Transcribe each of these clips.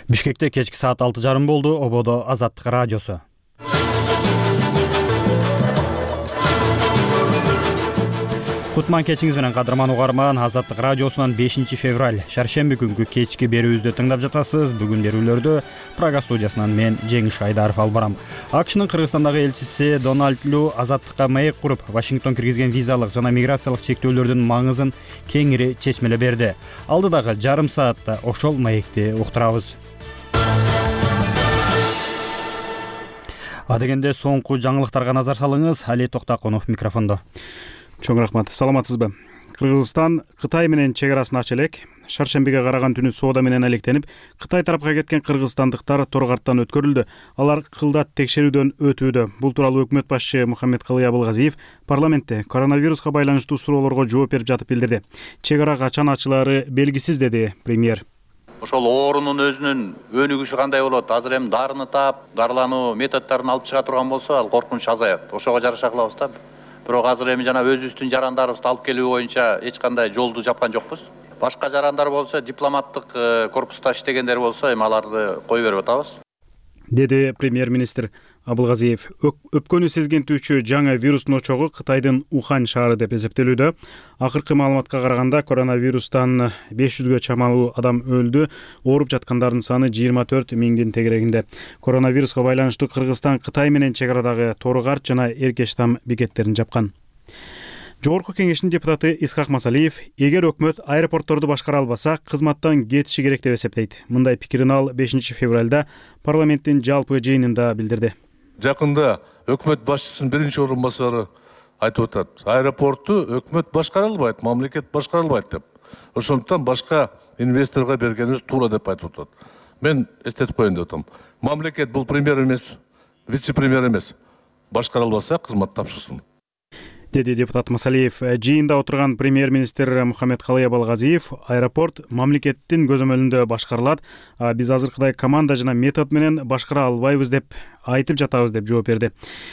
Бишкекте кечки саат 6:30 болду. Ободо Азаттык радиосу. Кутман кечиңиз менен кадырман угарман. Азаттык радиосунан 5 февраль шаршемби күнгү кечки берүүбүздү тыңдап жатасыз. Бүгүн берүүлөрдү Прага студиясынан мен Жеңиш Айдаров алып барам. АКШнын Кыргызстандагы элчиси Дональд Лю Азаттыкка маек куруп, Вашингтон киргизген визалык жана миграциялык чектөөлөрдүн маңызын кеңири чечмелеп берди. Алдыдагы жарым саатта ошол маекти уктурабыз. Адегенде соңку жаңылыктарга назар салыңыз. Али Токтакунов микрофондо. Чоң рахмат. Саламатсызбы? Кыргызстан Кытай менен чек арасын ача элек. Шаршембиге караган түнү соода менен алектенип, Кытай тарапка кеткен кыргызстандыктар торгарттан өткөрүлдү. Алар кылдат текшерүүдөн өтүүдө. Бул тууралуу өкмөт башчы Мухаммедкалый Абылгазиев парламентте коронавируска байланыштуу суроолорго жооп берип жатып билдирди. Чек ара качан ачылаары белгисиз, деди премьер. Ошол оорунун өзүнүн өнүгүшү кандай болот? Азыр эми дарыны таап, дарылануу методдорун алып чыга турган болсо, ал коркунуч азаят. Ошого жараша кылабыз да. Бирок азыр эми жана өзүбүздүн жарандарыбызды алып келүү боюнча эч кандай жолду жапкан жокпуз. Башка жарандар болсо, дипломаттык корпуста иштегендер болсо, эми аларды кое берип атабыз, деди премьер-министр Абылгазиев. Өпкөнү сезгентүүчү жаңы вирустун очогу Кытайдын Ухан шаары деп эсептелүүдө. Акыркы маалыматка караганда коронавирустан 500гө чамалуу адам өлдү. Ооруп жаткандардын саны 24 миңдин тегерегинде. Коронавируска байланыштуу Кыргызстан Кытай менен чек арадагы Торгарт жана Эркештам бекеттерин жапкан. Жогорку кеңештин депутаты Исхак Масалиев, эгер өкмөт аэропортторду башкара албаса, кызматтан кетиши керек деп эсептейт. Мындай пикирин ал 5 февралда парламенттин жалпы жыйынында билдирди. Жакында өкмөт башчысынын биринчи орун басары айтып атат. Аэропортту өкмөт башкара албайт, мамлекет башкара албайт деп. Ошондуктан башка инвесторго бергенибиз туура деп айтып атат. Мен эстетип коеюн деп атам. Мамлекет бул премьер эмес, вице-премьер эмес. Башкара албаса кызмат тапшырсын, деди депутат Масалиев. Жыйында отурган премьер-министр Мухаммедкалый Абылгазиев аэропорт мамлекеттин көзөмөлүндө башкарылат. Биз азыркыдай команда жана метод менен башкара албайбыз деп айтып жатабыз деп жооп берди.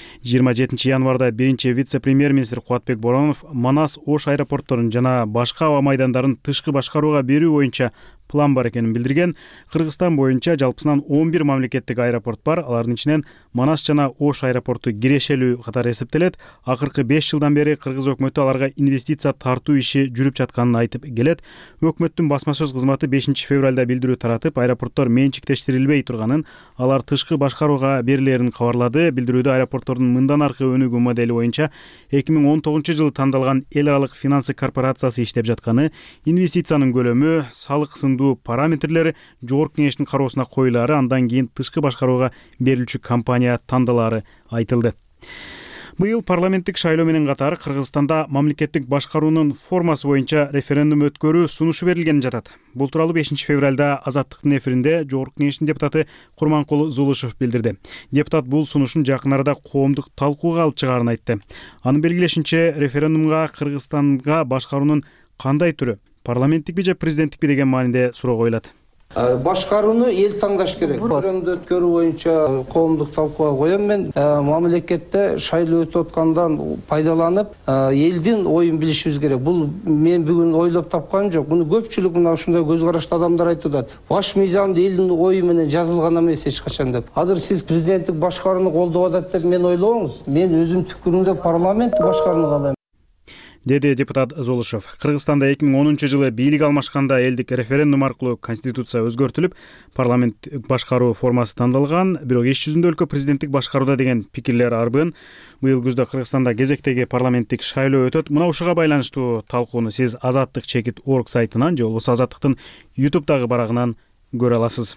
27 январда биринчи вице-премьер-министр Кубатбек Боронов Манас Ош аэропортторун жана башка аба майдандарын тышкы башкарууга берүү боюнча план бар экенин билдирген. Кыргызстан боюнча жалпысынан 11 мамлекеттик аэропорт бар. Алардын ичинен Манас жана Ош аэропорту кирешелүү катары эсептелет. Акыркы 5 жылдан бери кыргыз өкмөтү аларга инвестиция тартуу иши жүрүп жатканын айтып келет. Өкмөттүн басма сөз кызматы 5 февралда билдирүү таратып, аэропорттор менчиктештирилбей турганын, алар тышкы башкарууга берилерин кабарлады. Билдирүүдө аэропорттордун мындан аркы өнүгүү модели боюнча 2019-жылы тандалган эл аралык финансы корпорациясы иштеп жатканы, инвестициянын көлөмү, салык сындуу параметрлери жогорку кеңештин кароосуна коюлаары, андан кийин тышкы башкарууга берилүүчү компания тандалаары айтылды. Быйыл парламенттик шайлоо менен катар Кыргызстанда мамлекеттик башкаруунун формасы боюнча референдум өткөрүү сунушу берилгени жатат. Бул тууралуу 5 февралда Азаттыктын эфиринде жогорку кеңештин депутаты Курманкул Зулушев билдирди. Депутат бул сунушун жакын арада коомдук талкууга алып чыгаарын айтты. Анын белгилешинче, референдумга Кыргызстанга башкаруунун кандай түрү, парламенттикпи же президенттикпи деген мааниде суроо коюлат. Башкарууну эл таңдаш керек. Референдум өткөрүү боюнча коомдук талкууга коем мен. Мамлекетте шайлоо өтүп аткандан пайдаланып, элдин оюн билишибиз керек. Бул мен бүгүн ойлоп тапканым жок. Муну көпчүлүк мына ушундай көз караштуу адамдар айтып атат. Баш мыйзамда элдин ою менен жазылган эмес эч качан деп. Азыр сиз президенттик башкарууну колдоп атат деп мен ойлобоңуз. Мен өзүм пикиримде парламент башкарууну каалайм, деди депутат Золушев. Кыргызстанда 2010-жылы бийлик алмашканда элдик референдум аркылуу конституция өзгөртүлүп, парламент башкаруу формасы тандалган. Бирок иш жүзүндө өлкө президенттик башкарууда деген пикирлер арбын. Быйыл күздө Кыргызстанда кезектеги парламенттик шайлоо өтөт. Мына ушуга байланыштуу талкууну сиз Азаттык _org сайтынан же болбосо Азаттыктын YouTube'дагы барагынан көрө аласыз.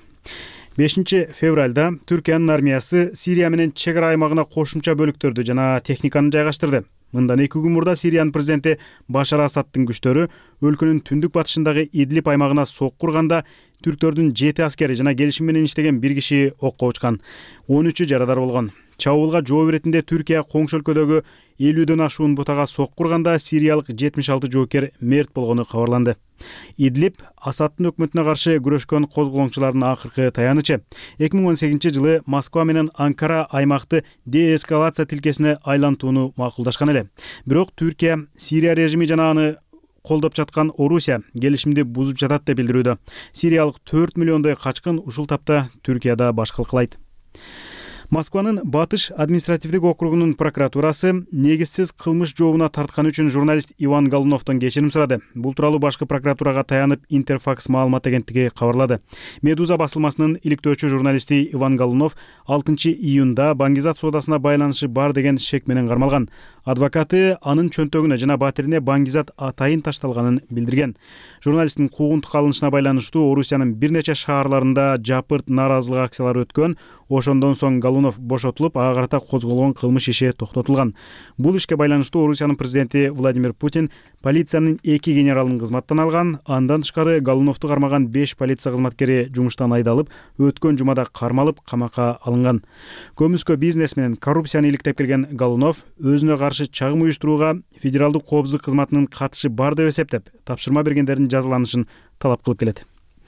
5 февралда Түркиянын армиясы Сирия менен чек ара аймагына кошумча бөлүктөрдү жана техниканы жайгаштырды. Мындан 2 күн мурда Сириянын президенти Башар Асадтын күчтөрү өлкөнүн түндүк батышындагы Идлиб аймагына сок курганда түрктөрдүн 7 аскери жана келишим менен иштеген 1 киши окко учкан. 13-ü жарадар болгон. Чабуулга жооп иретинде Түркия коңшу өлкөдөгү 50дөн ашуун бутага сок курганда сириялык 76 жоокер мерт болгону кабарланды. Идлиб Асадтын өкмөтүнө каршы күрөшкөн козголоңчулардын акыркы таянычы. 2018-жылы Москва менен Анкара аймакты деэскалация тилкесине айлантууну макулдашкан эле. Бирок Түркия Сирия режими жана аны колдоп жаткан Орусия келишимди бузуп жатат деп билдирүүдө. Сириялык 4 миллиондой качкын ушул тапта Түркияда баш кылкылайт. Москванын Батыш административдик округунун прокуратурасы негизсиз кылмыш жообуна тарткан үчүн журналист Иван Голуновдон кечирим сурады. Бул тууралуу башкы прокуратурага таянып Интерфакс маалымат агенттиги кабарлады. Медуза басылмасынын иликтөөчү журналисти Иван Голунов 6 июнда баңгизат соодасына байланышы бар деген шек менен кармалган. Адвокаты анын чөнтөгүнө жана батирине баңгизат атайын ташталганын билдирген. Журналисттин куугунтук алынышына байланыштуу Орусиянын бир нече шаарларында жапырт нааразылык акциялары өткөн. Ошондон соң Голунов бошотулуп, ага карата козголгон кылмыш иши токтотулган. Бул ишке байланыштуу Орусиянын президенти Владимир Путин полициянын 2 генералын кызматтан алган. Андан тышкары Голуновду кармаган 5 полиция кызматкери жумуштан айдалып, өткөн жумада кармалып, камакка алынган. Көмүскө бизнес менен коррупцияны иликтеп келген Голунов өзүнө каршы чагым уюштурууга федералдык коопсуздук кызматынын катышы бар деп эсептеп, тапшырма бергендердин жазаланышын талап кылып келет.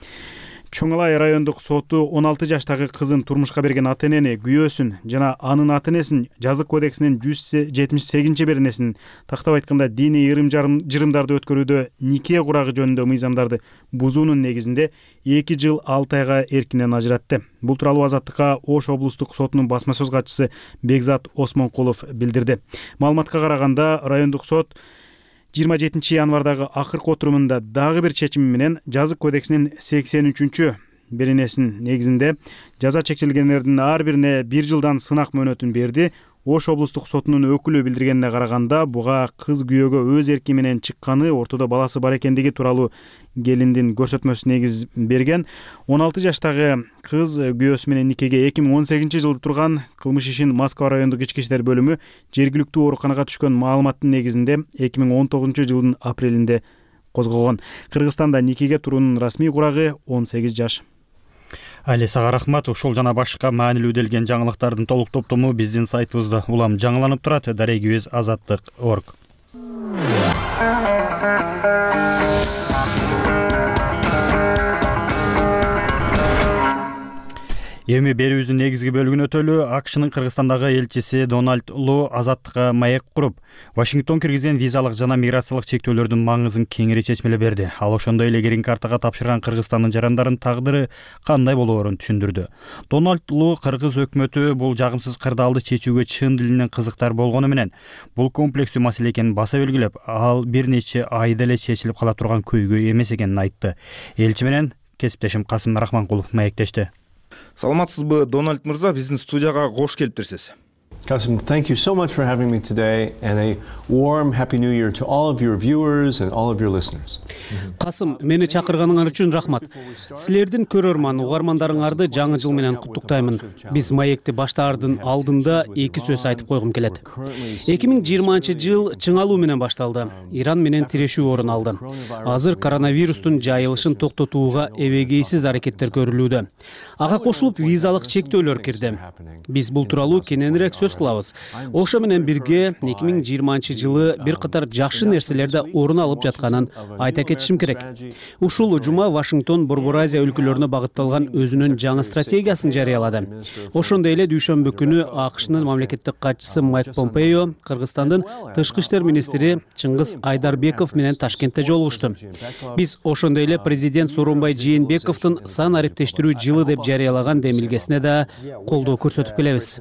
Чоңалай райондук соту 16 жаштагы кызын турмушка берген ата-энени, күйөөсүн жана анын ата-энесин жазык кодексинин 178-беренесин, тактап айтканда диний жырымдарды өткөрүүдө нике курагы жөнүндө мыйзамдарды бузуунун негизинде 2 жыл 6 айга эркинен ажыратты. Бул тууралуу Азаттыкка Ош облустук сотунун басма сөз катчысы Бекзат Осмонкулов билдирди. Маалыматка караганда райондук сот 27 январдагы акыркы отурумунда дагы бир чечими менен жазык кодексинин 83-беренесин негизинде жаза чектелгендердин ар бирине 1 жылдан сынак мөөнөтүн берди. Ош облустук сотунун өкүлү билдиргенине караганда, буга кыз күйөөгө өз эрки менен чыкканы, ортодо баласы бар экендиги тууралуу келиндин көрсөтмөсү негиз берген. 16 жаштагы кыз күйөөсү менен никеге 2018-жылы турган. Кылмыш ишин Москва райондук ички иштер бөлүмү жергиликтүү ооруканага түшкөн маалыматтын негизинде 2019-жылдын апрелинде козгогон. Кыргызстанда никеге туруунун расмий курагы 18 жаш. Алисага рахмат. Ушул жана башка маанилүү делген жаңылыктардын толук топтому биздин сайтыбызда улам жаңыланып турат. Дарегибиз azatlyk.org. Эми берүүбүздүн негизги бөлүгүн өтөлү. АКШнын Кыргызстандагы элчиси Дональд Лу Азаттыкка маек куруп, Вашингтон киргизген визалык жана миграциялык чектөөлөрдүн маңызын кеңири чечмелеп берди. Ал ошондой эле грин картага тапшырган Кыргызстандын жарандарын тагдыры кандай болоорун түшүндүрдү. Дональд Лу кыргыз өкмөтү бул жагымсыз кырдаалды чечүүгө чын дилинен кызыктар болгону менен бул комплекстүү маселе экенин баса белгилеп, ал бир нече айда эле чечилип кала турган көйгөй эмес экенин айтты. Элчи менен кесиптешим Касым Рахманкулов маектешти. Саламатсызбы, Дональд мырза, биздин студияга кош келиптирсиз. Kasim, thank you so much for having me today, and a warm Happy New Year to all of your viewers and all of your listeners. Касым, мени чакырганыңар үчүн рахмат. Силердин көрөрман, угармандарыңарды жаңы жыл менен куттуктаймын. Биз маекти баштаардын алдында 2 сөз айтып койгум келет. 2020-жыл чыңалуу менен башталды. Иран менен тирешүү орун алды. Азыр коронавирустун жайылышын токтотууга эбегейсиз аракеттер көрүлүүдө. Ага кошулуп визалык чектөөлөр кирди. Биз бул тууралуу кененирээк сөз кылабыз. Ошо менен бирге 2020-жылы бир катар жакшы нерселерде орун алып жатканын айта кетишим керек. Ушул жума Вашингтон Борбор Азия өлкөлөрүнө багытталган өзүнүн жаңы стратегиясын жарыялады. Ошондой эле дүйшөмбү күнү АКШнын мамлекеттик катчысы Майк Помпео Кыргызстандын тышкы иштер министри Чыңгыз Айдарбеков менен Ташкентте жолугушту. Биз ошондой эле президент Сооронбай Жээнбековдун сан ариптештирүү жылы деп жарыялаган демилгесине да колдоо көрсөтүп келебиз.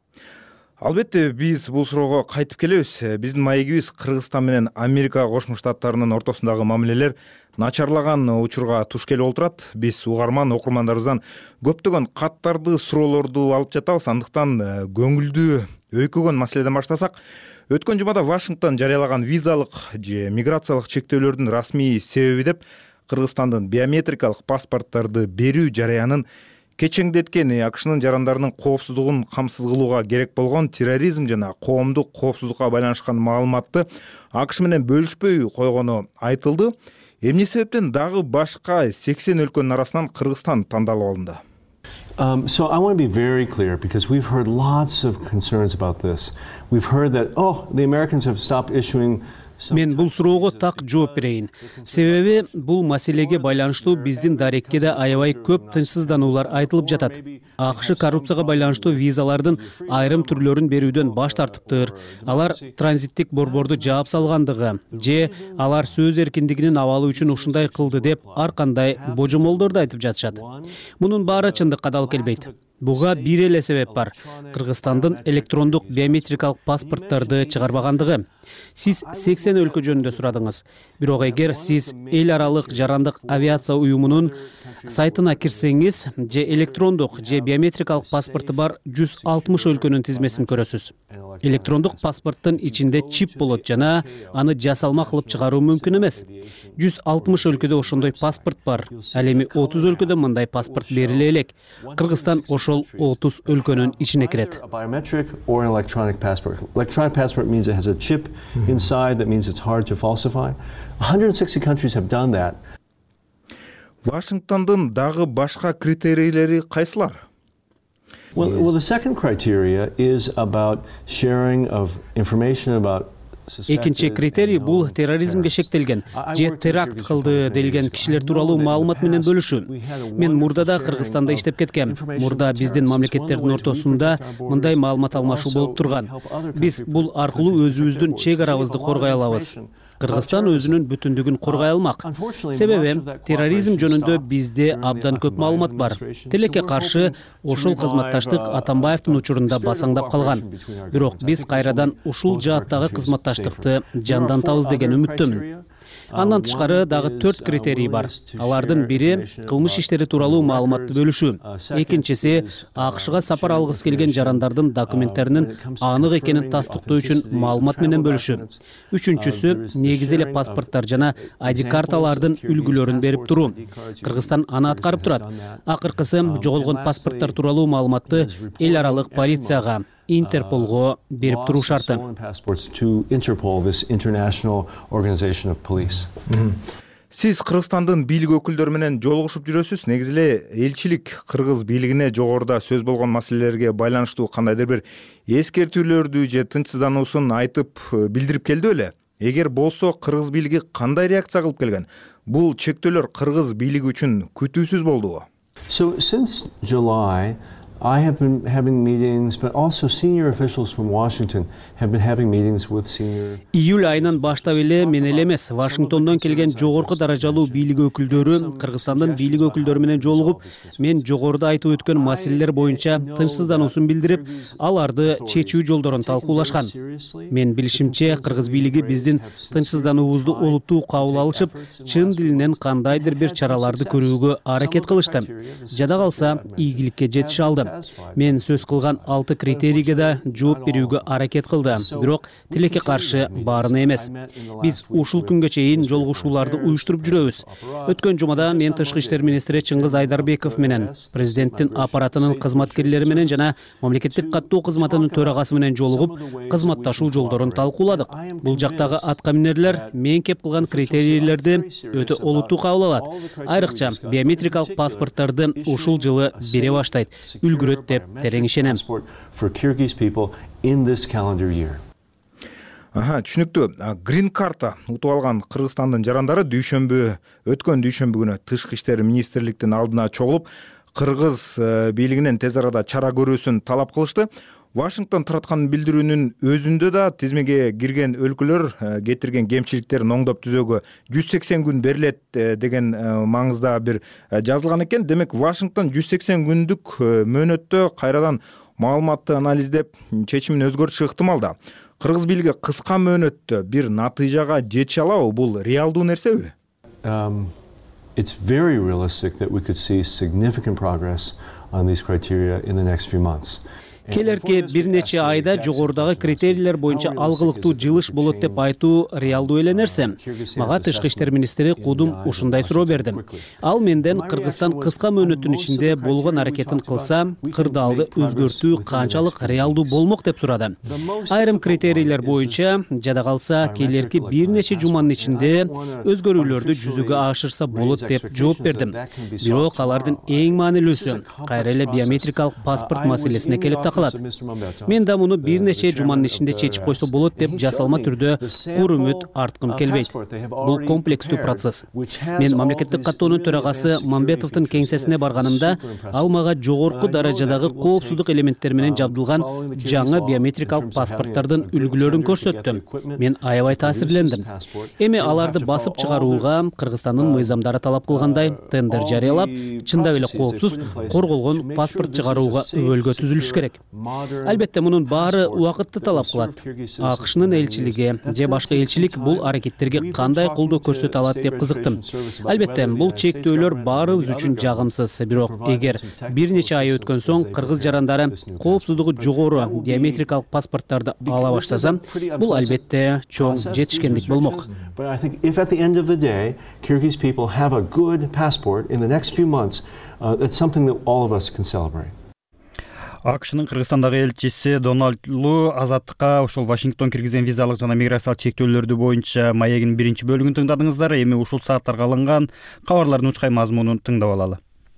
Албетте, биз бул суроого кайтып келебиз. Биздин маегибиз Кыргызстан менен Америка Кошмо Штаттарынын ортосундагы мамилелер начарлаган учурга туш келип отурат. Биз угарман окурмандарыбыздан көптөгөн каттарды, суроолорду алып жатабыз. Андыктан көңүлдүү өйкөгөн маселеден баштасак, өткөн жумада Вашингтон жарыялаган визалык же миграциялык чектөөлөрдүн расмий себеби деп Кыргызстандын биометрикалык паспорттарды берүү жараянын кечеңдеткен АКШнын жарандарынын коопсуздугун камсыз кылууга керек болгон терроризм жана коомдук коопсуздукка байланышкан маалыматты АКШ менен бөлүшпөй койгону айтылды. Эмне себептен дагы башка 80 өлкөнүн арасынан Кыргызстан тандалып алынды? So I want to be very clear because we've heard lots of concerns about this. We've heard that, the Americans have stopped issuing Мен бул суроого так жооп берейин. Себеби бул маселеге байланыштуу биздин дарекке да аябай көп тынчсыздануулар айтылып жатат. АКШ коррупцияга байланыштуу визалардын айрым түрлөрүн берүүдөн баш тартыптыр. Алар транзиттик борборду жаап салгандыгы же алар сөз эркиндигинин абалы үчүн ушундай кылды деп ар кандай божомолдорду айтып жатышат. Мунун баары чындыкка дал келбейт. Буга бир эле себеп бар. Кыргызстандын электрондук биометрикалык паспорттарды чыгарбагандыгы. Сиз 80 өлкө жөнүндө сурадыңыз. Бирок эгер сиз эл аралык жарандык авиация уюмунун сайтына кирсеңиз, же электрондук же биометрикалык паспорты бар 160 өлкөнүн тизмесин көрөсүз. Электрондук паспорттун ичинде чип болот жана аны жасалма кылып чыгаруу мүмкүн эмес. 160 өлкөдө ошондой паспорт бар. Ал эми 30 өлкөдө мындай паспорт бериле элек. Кыргызстан ошол 30 өлкөнүн ичине кирет. Biometric or an electronic passport. Electronic passport means it has a chip inside that means it's hard to falsify. 160 countries have done that. Вашингтондун дагы башка критерийлери кайсылар? Well, the second criteria is about sharing of information about Экинчи критерий бул терроризмге шектелген же теракт кылды делген кишилер тууралуу маалымат менен бөлүшүү. Мен мурда Кыргызстанда иштеп кеткем. Мурда биздин мамлекеттердин ортосунда мындай маалымат алмашуу болуп турган. Биз бул аркылуу өзүбүздүн чек арабызды коргой алабыз. Кыргызстан өзүнүн бүтүндүгүн коргой алмак. Себеби терроризм жөнүндө бизде абдан көп маалымат бар. Тилекке каршы ошол кызматташтык Атамбаевдин учурунда басаңдап калган. Бирок биз кайрадан ушул жааттагы кызматташтыкты жандантабыз деген үмүттөмүн. Андан тышкары дагы 4 критерий бар. Алардын бири кылмыш иштери тууралуу маалыматты бөлүшүү. Экинчиси АКШга сапар алгысы келген жарандардын документтеринин анык экенин тастыктоо үчүн маалымат менен бөлүшүү. Үчүнчүсү негизи эле паспорттар жана ID карталардын үлгүлөрүн берип туруу. Кыргызстан аны аткарып турат. Акыркысы жоголгон паспорттар тууралуу маалыматты эл аралык полицияга, Интерполго берип туруу шарты. Сиз Кыргызстандын бийлик өкүлдөрү менен жолугушуп жүрөсүз. Негизи эле элчилик кыргыз бийлигине жогоруда сөз болгон маселелерге байланыштуу кандайдыр бир эскертүүлөрдү же тынчсыздануусун айтып билдирип келди беле? Эгер болсо, кыргыз бийлиги кандай реакция кылып келген? Бул чектөөлөр кыргыз бийлиги үчүн күтүүсүз болдубу? So since July, I have been having meetings, but also senior officials from Washington have been having meetings with senior. Июль айынан баштап эле мен эле эмес, Вашингтондон келген жогорку даражалуу бийлик өкүлдөрү Кыргызстандын бийлик өкүлдөрү менен жолугуп, мен жогоруда айтып өткөн маселелер боюнча тынчсыздануусун билдирип, аларды чечүү жолдорун талкуулашкан. Мен билишимче, кыргыз бийлиги биздин тынчсыздануубузду олуттуу кабыл алышып, чын дилинен кандайдыр бир чараларды көрүүгө аракет кылышты. Жада калса, ийгиликке жетише алды. Мен сөз кылган 6 критерийге да жооп берүүгө аракет кылды. Бирок тилекке каршы баарына эмес. Биз ушул күнгө чейин жолугушууларды уюштуруп жүрөбүз. Өткөн жумада мен Тышкы иштер министри Чыңгыз Айдарбеков менен, президенттин аппаратынын кызматкерлери менен жана мамлекеттик каттоо кызматынын төрагасы менен жолугуп, кызматташуу жолдорун талкууладык. Бул жактагы аткаминерлер мен кеп кылган критерийлерди өтө олуттуу кабыл алат. Айрыкча биометрикалык паспорттарды ушул жылы бере баштайт. Үлгүрөт деп терең ишенем. Түшүнүктүү. Грин карта утуп алган Кыргызстандын жарандары өткөн дүйшөмбү күнү Тышкы иштер министрликтин алдына чогулуп, кыргыз бийлигинен тез арада чара көрүүсүн талап кылышты. Вашингтон тараткан билдирүүнүн өзүндө да тизмеге кирген өлкөлөр кетирген кемчиликтерин оңдоп түзөөгө 180 күн берилет деген маңызда бир жазылган экен. Демек, Вашингтон 180 күндүк мөөнөттө кайрадан маалыматты анализдеп, чечимин өзгөртүшү ыктымал да. Кыргыз бийлиги кыска мөөнөттө бир натыйжага жетише алабы? Бул реалдуу нерсеби? It's very realistic that we could see significant progress on these criteria in the next few months. Келерки бир нече айда жогорудагы критерийлер боюнча алгылыктуу жылыш болот деп айтуу реалдуу эле нерсе. Мага Тышкы иштер министри Кудум ушундай суроо берди. Ал менден Кыргызстан кыска мөөнөттүн ичинде болгон аракетин кылса, кырдаалды өзгөртүү канчалык реалдуу болмок деп сурады. Айрым критерийлер боюнча жада калса, келерки бир нече жуманын ичинде өзгөрүүлөрдү жүзүгө ашырса болот деп жооп бердим. Бирок алардын эң маанилүүсү кайра эле биометрикалык паспорт маселесине келип калат. Мен да муну бир нече жуманын ичинде чечип койсо болот деп жасалма түрдө кур үмүт арткым келбейт. Бул комплекстүү процесс. Мен мамлекеттик каттоонун төрагасы Мамбетовдун кеңсесине барганымда ал мага жогорку даражадагы коопсуздук элементтери менен жабдылган жаңы биометрикалык паспорттардын үлгүлөрүн көрсөттү. Мен аябай таасирлендим. Эми аларды басып чыгарууга Кыргызстандын мыйзамдары талап кылгандай тендер жарыялап, чындап эле коопсуз, корголгон паспорт чыгарууга өбөлгө түзүлүш керек. Албетте мунун баары убакытты талап кылат. АКШнын элчилиги же башка элчилик бул аракеттерге кандай колдоо көрсөтө алат деп кызыктым. Албетте бул чектөөлөр баарыбыз үчүн жагымсыз. Бирок эгер бир нече ай өткөн соң кыргыз жарандары коопсуздугу жогору биометрикалык паспорттарды ала баштаса, бул албетте чоң жетишкендик болмок. But I think if at the end of the day, Kyrgyz people have a good passport in the next few months, that's something that all of us can celebrate. АКШнын Кыргызстандагы элчиси Дональд Лу азаттыкка ошол Вашингтон киргизген визалык жана миграциялык чектөөлөрдү боюнча маегинин биринчи бөлүгүн тыңдадыңыздар. Эми ушул сааттарга алынган кабарлардын учкай мазмунун тыңдап алалы.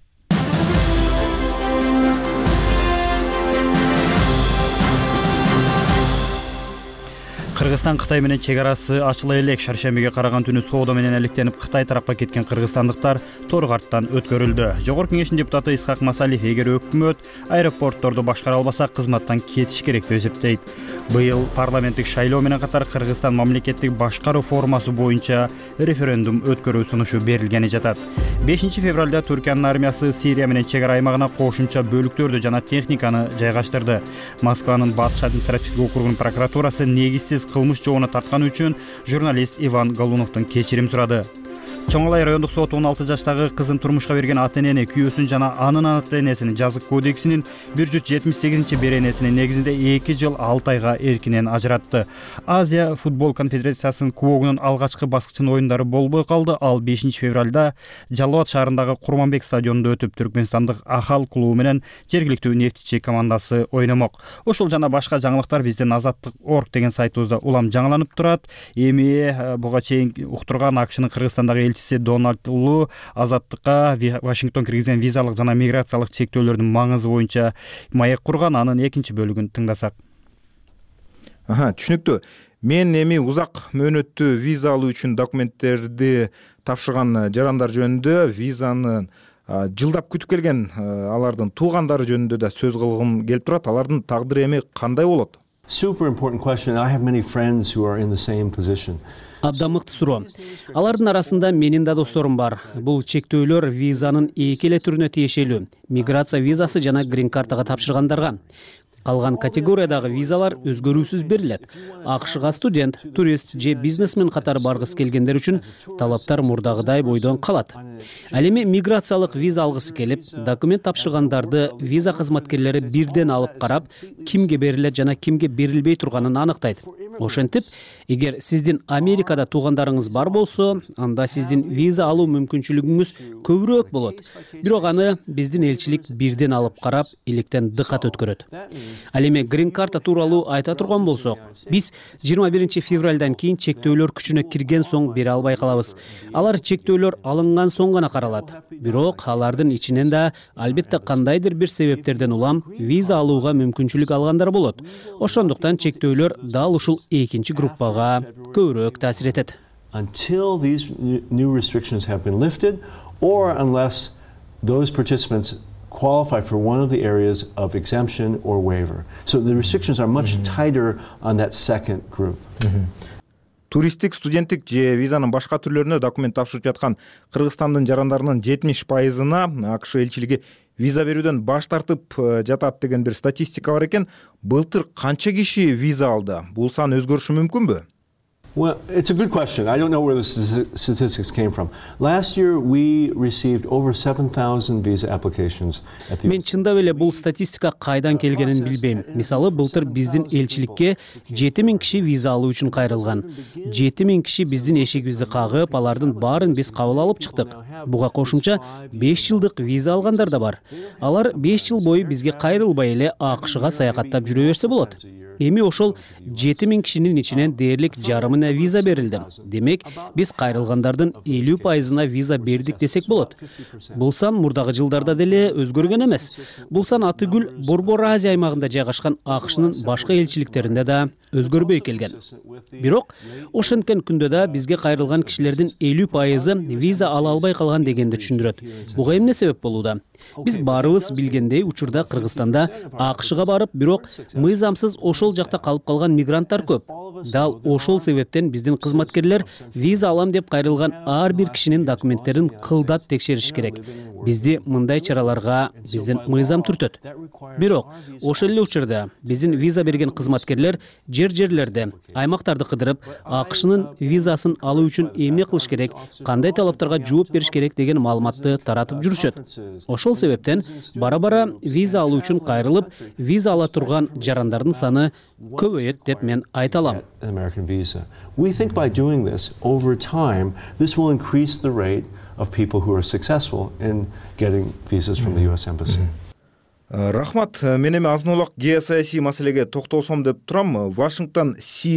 Кыргызстан Кытай менен чек арасы ачыла элек. Шаршембиге караган түнү соода менен алектенип Кытай тарапка кеткен кыргызстандыктар тор карттан өткөрүлдү. Жогорку кеңештин депутаты Исхак Масалиев эгер өкмөт аэропортторду башкара албаса кызматтан кетиш керек деп эсептейт. Быйыл парламенттик шайлоо менен катар Кыргызстан мамлекеттик башкаруу формасы боюнча референдум өткөрүү сунушу берилгени жатат. 5 февралда Түркиянын армиясы Сирия менен чек ара аймагына кошумча бөлүктөрдү жана техниканы жайгаштырды. Москванын Батыш административдик округунун прокуратурасы негизсиз кылмыш жообуна тарткан үчүн журналист Иван Голуновдон кечирим сурады. Чоңалай райондук соту 16 жаштагы кызын турмушка берген ата-энени, күйөөсүн жана анын ата-энесин жазык кодексинин 178 беренесинин негизинде 2 жыл 6 айга эркинен ажыратты. Азия футбол конфедерациясынын кубогунун алгачкы баскычынын оюндары болбой калды. Ал 5 февралда Жалал Абад шаарындагы Курманбек стадионунда өтүп, Түркмөнстандык Ахал клубу менен жергиликтүү Нефтчи командасы ойномок. Ошол жана башка жаңылыктар биздин Азаттык.org деген сайтыбызда улам жаңыланып турат. Эми буга чейин уктурган АКШнын Кыргызстандагы элчиси Дональд Лу азаттыкка Вашингтон киргизген визалык жана миграциялык чектөөлөрдүн маңызы боюнча маек курган. Анын экинчи бөлүгүн тыңдасак. Түшүнүктүү. Мен эми узак мөөнөттүү виза алуу үчүн документтерди тапшырган жарандар жөнүндө, визаны жылдап күтүп келген алардын туугандары жөнүндө да сөз кылгым келип турат. Алардын тагдыры эми кандай болот? Super important question. I have many friends who are in the same position. Абдан мыкты суроо. Алардын арасында менин да досторум бар. Бул чектөөлөр визанын эки эле түрүнө тиешелүү: миграция визасы жана грин картага тапшыргандарга. Калган категориядагы визалар өзгөрүүсүз берилет. АКШга студент, турист же бизнесмен катары баргысы келгендер үчүн талаптар мурдагыдай бойдон калат. Ал эми миграциялык виза алгысы келип, документ тапшыргандарды виза кызматкерлери бирден алып карап, кимге берилет жана кимге берилбей турганын аныктайт. Ошентип, эгер сиздин Америкада туугандарыңыз бар болсо, анда сиздин виза алуу мүмкүнчүлүгүңүз көбүрөөк болот. Бирок аны биздин элчилик бирден алып карап, иликтен дыкат өткөрөт. Ал эми грин карта тууралуу айта турган болсок, биз 21 февралдан кийин чектөөлөр күчүнө кирген соң бере албай калабыз. Алар чектөөлөр алынган соң гана каралат. Бирок алардын ичинен да албетте кандайдыр бир себептерден улам виза алууга мүмкүнчүлүк алгандар болот. Ошондуктан чектөөлөр дал ушул экинчи группага көбүрөөк таасир этет. Until these new restrictions have been lifted, or unless those participants qualify for one of the areas of exemption or waiver. So the restrictions are much tighter on that second group. Туристтик, студенттик же визанын башка түрлөрүнө документ тапшырып жаткан Кыргызстандын жарандарынын 70%-на АКШ элчилиги виза берүүдөн баш тартып жатат деген бир статистика бар экен. Былтыр канча киши виза алды? Бул сан өзгөрүшү мүмкүнбү? Well, it's a good question. I don't know where the statistics came from. Last year we received over 7,000 visa applications. Мен чындап эле бул статистика кайдан келгенин билбейм. Мисалы, былтыр биздин элчиликке 7000 киши виза алуу үчүн кайрылган. 7000 киши биздин эшигибизди кагып, алардын баарын биз кабыл алып чыктык. Буга кошумча 5 жылдык виза алгандар да бар. Алар 5 жыл бою бизге кайрылбай эле АКШга саякаттап жүрө берсе болот. Эми ошол 7000 кишинин ичинен дээрлик жарымына виза берилди. Демек, биз кайрылгандардын 50%-на виза бердик десек болот. Бул сан мурдагы жылдарда деле өзгөргөн эмес. Бул сан Атыгүл Борбор Азия аймагында жайгашкан АКШнын башка элчиликтеринде да өзгөрбөй келген. Бирок, ошенткен күндө да бизге кайрылган кишилердин 50%-ы виза ала албай калган дегенди түшүндүрөт. Буга эмне себеп болууда? Биз баарыбыз билгендей, учурда Кыргызстанда АКШга барып, бирок мыйзамсыз ошол жакта калып калган мигранттар көп. Дал ошол себептен биздин кызматкерлер виза алам деп кайрылган ар бир кишинин документтерин кылдат текшериш керек. Бизди мындай чараларга биздин мыйзам түртөт. Бирок, ошол эле учурда биздин виза берген кызматкерлер жерлерде, аймактарды кыдырып, АКШнын визасын алуу үчүн эмне кылыш керек, кандай талаптарга жооп бериш керек деген маалыматты таратып жүрүшөт. Ошол себептен бара-бара виза алуу үчүн кайрылып, виза ала турган жарандардын саны көбөйөт деп мен айта алам. American visa. We think by doing this, over time, this will increase the rate of people who are successful in getting visas from the US Embassy. Рахмат, мен эми азын улак геосаясий маселеге токтолсом деп турам. Вашингтон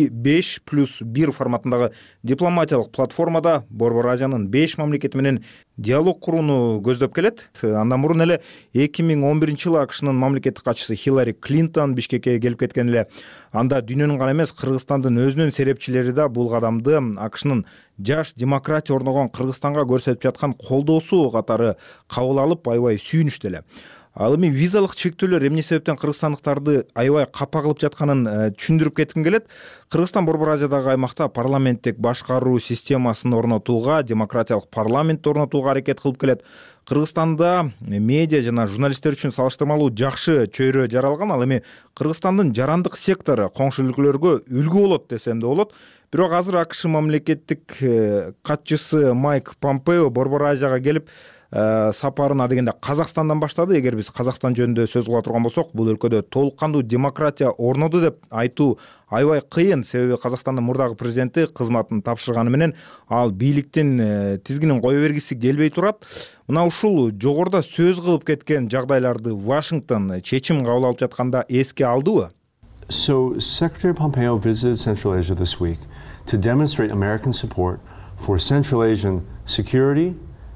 C5+1 форматындагы дипломатиялык платформада Борбор Азиянын 5 мамлекети менен диалог курууну көздөп келет. Андан мурун эле 2011-жылы АКШнын мамлекеттик катчысы Хиллари Клинтон Бишкекке келип кеткен эле. Анда дүйнөнүн гана эмес, Кыргызстандын өзүнүн серепчилери да бул кадамды АКШнын жаш демократия орногон Кыргызстанга көрсөтүп жаткан колдоосу катары кабыл алып, аябай сүйүнүштү эле. Ал эми визалык чектөөлөр эмне себептен кыргызстандыктарды аябай капа кылып жатканын түшүндүрүп кетким келет. Кыргызстан Борбор Азиядагы аймакта парламенттик башкаруу системасын орнотууга, демократиялык парламентти орнотууга аракет кылып келет. Кыргызстанда медиа жана журналисттер үчүн салыштырмалуу жакшы чөйрө жаралган. Ал эми Кыргызстандын жарандык сектору коңшу өлкөлөргө үлгү болот десем да болот. Бирок азыр АКШ мамлекеттик катчысы Майк Помпео Борбор Азияга келип сапарын адегенде Казакстандан баштады. Эгер биз Казакстан жөнүндө сөз кыла турган болсок, бул өлкөдө толук кандуу демократия орноду деп айтуу аябай кыйын. Себеби Казакстандын мурдагы президенти кызматын тапшырганы менен ал бийликтин тизгинин кое бергиси келбей турат. Мына ушул жогоруда сөз кылып кеткен жагдайларды Вашингтон чечим кабыл алып жатканда эске алдыбы? So Secretary Pompeo visited Central Asia this week to demonstrate American support for Central Asian security,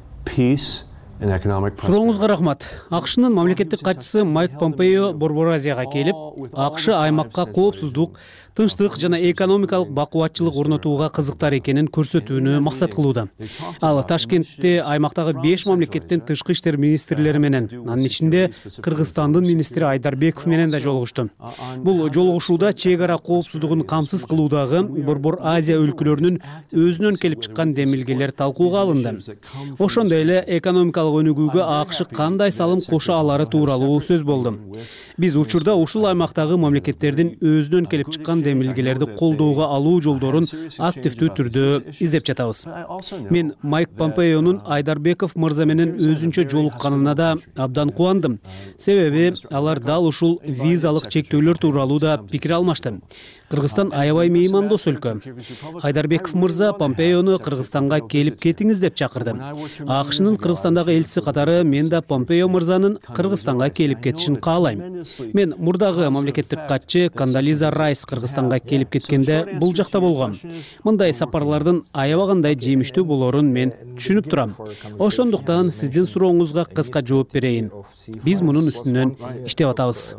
peace and economic prosperity. Сурооңузга рахмат. АКШнын мамлекеттик катчысы Майк Помпео Борбор Азияга келип, АКШ аймакка коопсуздук, тынчтык жана экономикалык бакубатчылык орнотууга кызыктар экенин көрсөтүүнү максат кылууда. Ал Ташкентте аймактагы 5 мамлекеттин тышкы иштер министрлери менен, анын ичинде Кыргызстандын министри Айдарбеков менен да жолугушту. Бул жолугушууда чек ара коопсуздугун камсыз кылуудагы Борбор Азия өлкөлөрүнүн өзүнөн келип чыккан демилгелер талкууга алынды. Ошондой эле экономикалык өнүгүүгө АКШ кандай салым кошо алары тууралуу сөз болду. Биз учурда ушул аймактагы мамлекеттердин өзүнөн келип чыккан демилгелерди колдоого алуу жолдорун активдүү түрдө издеп жатабыз. Мен Майк Помпеонун Айдарбеков мырза менен өзүнчө жолукканына да абдан кубандым. Себеби алар дал ушул визалык чектөөлөр тууралуу да пикир алмашты. Кыргызстан аябай меймандос өлкө. Айдарбеков мырза Помпеону Кыргызстанга келип кетиңиз деп чакырды. АКШнын Кыргызстандагы элчиси катары мен да Помпео мырзанын Кыргызстанга келип кетишин каалайм. Мен мурдагы мамлекеттик катчы Кондолиза Райс Кыргызстанга келип кеткенде бул жакта болгом. Мындай сапарлардын аябагандай жемиштүү болорун мен түшүнүп турам. Ошондуктан сиздин сурооңузга кыска жооп берейин. Биз мунун үстүнөн иштеп атабыз.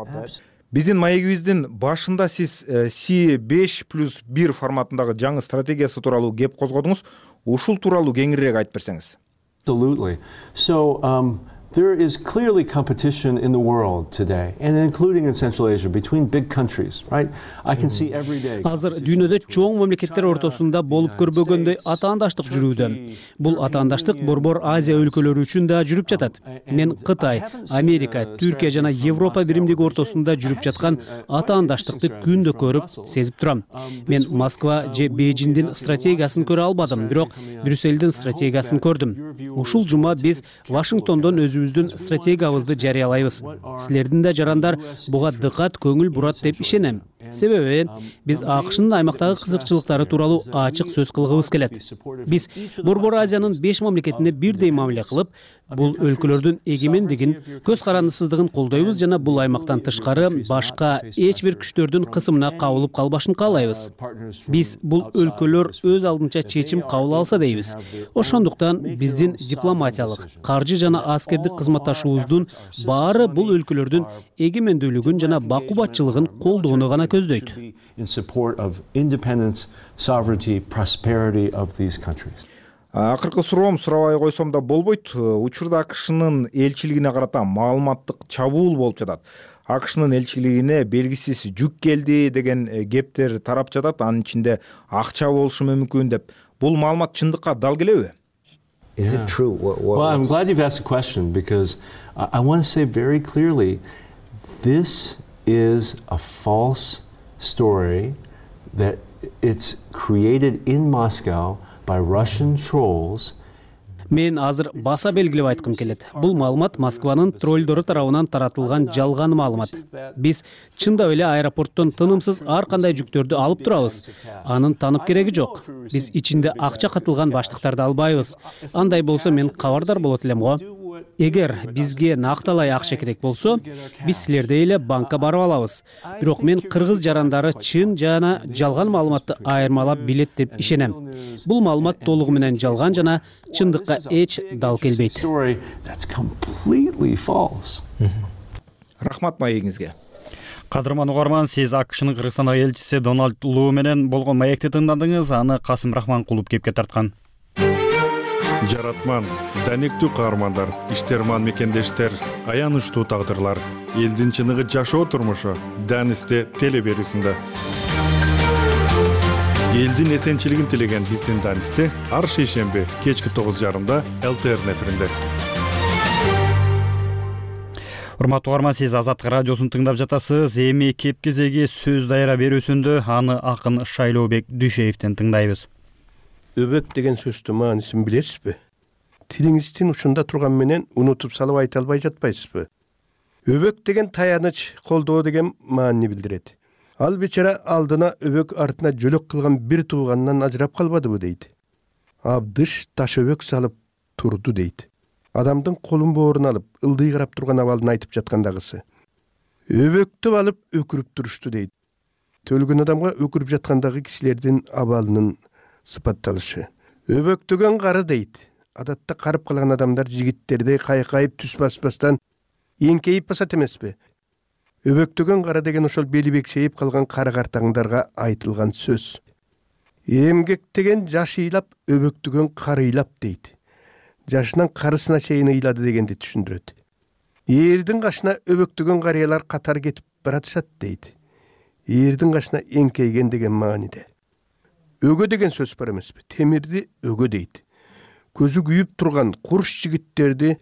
Биздин маегибиздин башында сиз C5+1 форматындагы жаңы стратегиясы тууралуу кеп козгодуңуз. Ушул тууралуу кеңирээк айтып берсеңиз. Absolutely. So there is clearly competition in the world today, and including in Central Asia, between big countries, right? I can see every day. Азыр дүйнөдө чоң мамлекеттер ортосунда болуп көрбөгөндөй атаандаштык жүрүүдө. Бул атаандаштык Борбор Азия өлкөлөрү үчүн да жүрүп жатат. Мен Кытай, Америка, Түркия жана Европа биримдиги ортосунда жүрүп жаткан атаандаштыкты күндө көрүп, сезип турам. Мен Москва же Бейжиңдин стратегиясын көрө албадым, бирок Брюссельдин стратегиясын көрдүм. Ушул жума биз Вашингтондон өзүбүздүн стратегиябызды жарыялайбыз. Силердин да жарандар буга дыкат көңүл бурат деп ишенем. Себеби биз АКШнын аймактагы кызыкчылыктары тууралуу ачык сөз кылгыбыз келет. Биз Борбор Азиянын 5 мамлекетине бирдей мамиле кылып, бул өлкөлөрдүн эгемендигин, көз карандысыздыгын колдойбуз жана бул аймактан тышкары башка эч бир күчтөрдүн кысымына кабылып калбашын каалайбыз. Биз бул өлкөлөр өз алдынча чечим кабыл алса дейбиз. Ошондуктан биздин дипломатиялык, каржы жана аскердик кызматташуубуздун баары бул өлкөлөрдүн эгемендүүлүгүн жана бакубатчылыгын колдоону гана көздөйт. Акыркы суроом сурабай койсом да болбойт. Учурда АКШнын элчилигине карата маалыматтык чабуул болуп жатат. АКШнын элчилигине белгисиз жүк келди деген кептер тарап жатат. Анын ичинде акча болушу мүмкүн деп. Бул маалымат чындыкка дал келеби? Is it true? Well, I'm glad you've asked the question because I want to say very clearly this is a false story that it's created in Moscow by Russian trolls. Мен азыр баса белгилеп айткым келет. Бул маалымат Москванын троллдору тарабынан таратылган жалган маалымат. Биз чындап эле аэропорттон тынымсыз ар кандай жүктөрдү алып турабыз. Анын танып кереги жок. Биз ичинде акча катылган баштыктарды албайбыз. Андай болсо мен кабардар болот элем го. Эгер бизге накталай акча керек болсо, биз силердей эле банкка барып алабыз. Бирок мен кыргыз жарандары чын жана жалган маалыматты айырмалап билет деп ишенем. Бул маалымат толугу менен жалган жана чындыкка эч дал келбейт. Рахмат маегиңизге. Кадырман угарман, сиз АКШнын Кыргызстандагы элчиси Дональд Лу менен болгон маекти тыңдадыңыз. Аны Касым Рахманкулов кепке тарткан. Жаратман, даниктүү каармандар, иштерман мекендештер, аянычтуу тагдырлар, элдин чыныгы жашоо турмушу Данисте теле берүүсүндө. Элдин эсенчилигин тилеген биздин Данисте ар шейшемби кечки 9:30 ЛТР эфиринде. Урматтуу угарман, сиз Азаттык радиосун тыңдап жатасыз. Эми кеп кезеги сөз дайра берүүсүндө аны акын Шайлообек Дүйшеевден тыңдайбыз. Өбөк деген сөздүн маанисин билесизби? Тилиңиздин учунда турган менен унутуп салып айта албай жатпайсызбы? Өбөк деген таяныч, колдоо деген маанини билдирет. Ал бечара алдына өбөк артына жөлөк кылган бир тууганынан ажырап калбадыбы дейт. Абдыш таш өбөк салып турду дейт. Адамдын колун боорун алып, ылдый карап турган абалын айтып жаткандагысы. Өбөктү алып өкүрүп турушту дейт. Төлгөн адамга өкүрүп жаткандагы кишилердин абалынын сыпатталышы. Өбөктөгөн кары дейт. Адатта карып калган адамдар жигиттердей кайкайып түс баспастан эңкейип басат эмеспи? Өбөктөгөн кары деген ошол бели бекшейип калган кары картаңдарга айтылган сөз. Эмгектеген жаш ыйлап, өбөктөгөн кары ыйлап дейт. Жашынан карысына чейин ыйлады дегенди түшүндүрөт. Эрдин кашына өбөктөгөн карыялар катар кетип баратышат дейт. Эрдин кашына эңкейген деген мааниде. Өгө деген сөз бар эмеспи? Темирди өгө дейт. Көзү күйүп турган курш жигиттерди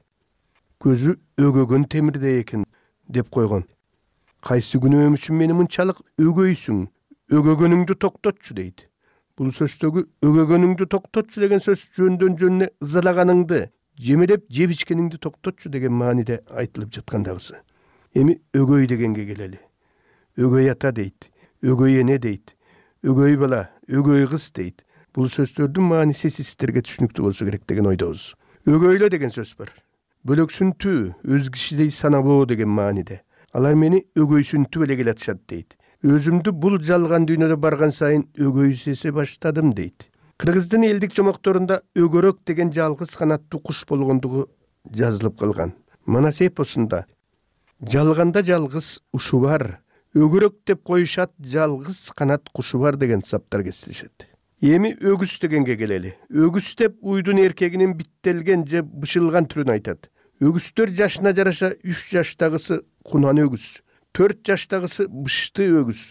көзү өгөгөн темирдей экен деп койгон. Кайсы күнөөм үчүн мени мынчалык өгөйсүң? Өгөгөнүңдү токтотчу дейт. Бул сөздөгү өгөгөнүңдү токтотчу деген сөз жөндөн жөнүнө ызалаганыңды, жемелеп жеп ичкениңди токтотчу деген мааниде айтылып жаткандагысы. Эми өгөй дегенге келели. Өгөй ата дейт, өгөй эне дейт. Өгөй бала, өгөй кыз дейт. Бул сөздөрдүн мааниси сиздерге түшүнүктүү болсо керек деген ойдобуз. Өгөйлө деген сөз бар. Бөлөксүнтүү, өз кишидей санабоо деген мааниде. Алар мени өгөйсүнтүп эле келатышат дейт. Өзүмдү бул жалган дүйнөдө барган сайын өгөйсесе баштадым дейт. Кыргыздын элдик жомокторунда өгөрөк деген жалгыз канаттуу куш болгондугу жазылып калган. Манас эпосунда жалганда жалгыз ушу бар, өгөрөк деп коюшат, жалгыз канат кушу бар деген саптар кесилишет. Эми өгүз дегенге келели. Өгүз деп уйдун эркегинин биттелген же бышылган түрүн айтат. Өгүздөр жашына жараша 3 жаштагысы кунан өгүз, 4 жаштагысы бышты өгүз,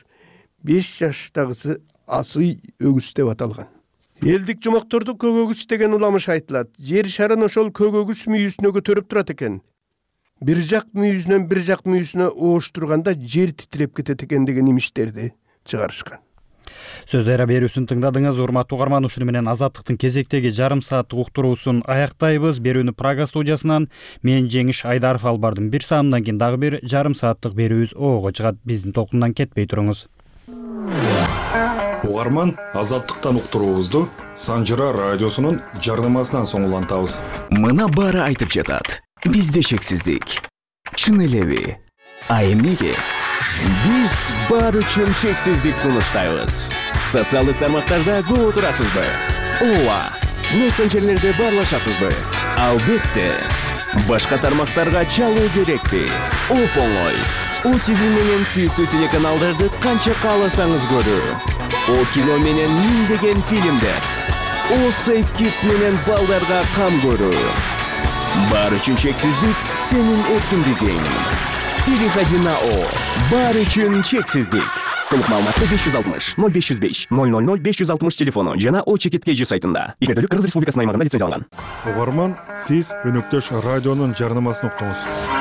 5 жаштагысы асый өгүз деп аталган. Элдик жомоктордо көк өгүз деген уламыш айтылат. Жер шарын ошол көк өгүз мүйүсүнө көтөрүп турат экен. Бир жак мүйүзүнөн бир жак мүйүсүнө ооштурганда жер титиреп кетет экен деген имиштерди чыгарышкан. Сөз дайра берүүсүн тыңдадыңыз. Урматтуу угарман, ушуну менен Азаттыктын кезектеги жарым сааттык уктуруусун аяктайбыз. Берүүнү Прага студиясынан мен Жеңиш Айдаров алып бардым. Бир саамдан кийин дагы бир жарым сааттык берүүбүз ого чыгат. Биздин толкундан кетпей туруңуз. угарман, азаттыктан уктуруубузду Санжыра радиосунун жарнамасынан соң улантабыз. Мына баары айтып жатат. Бизде шексиздик. Чын элеби? А эмнеге? Биз баары үчүн шексиздик сунуштайбыз. Социалдык тармактарда көп отурасызбы? Ооба. Мессенджерлерде баарлашасызбы? Албетте. Башка тармактарга чалуу керекпи? Оп-оңой. ОТВ менен сүйүктүү телеканалдарды канча кааласаңыз көрүү. О кино менен миңдеген фильмдер. О Safe Kids менен балдарга кам көрүү. Баары үчүн чексиздик сенин эркиндигиң. Переходи на О. Баары үчүн чексиздик. Толук маалыматты 560 0505 000 560 телефону жана О Чекиткейжи сайтында. Ишмердүүлүк Кыргыз Республикасынын аймагында лицензияланган. Угарман, сиз өнөктөш радионун жарнамасын уктуңуз.